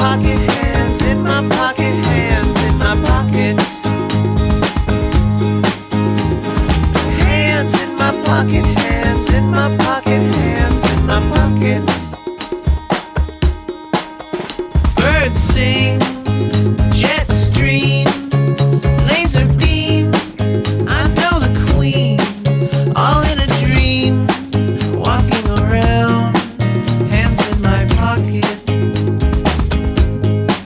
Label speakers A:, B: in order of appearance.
A: pocket, hands in my pocket, hands in my pockets. Hands in my pockets, hands in my pocket, hands in my pockets. Birds sing.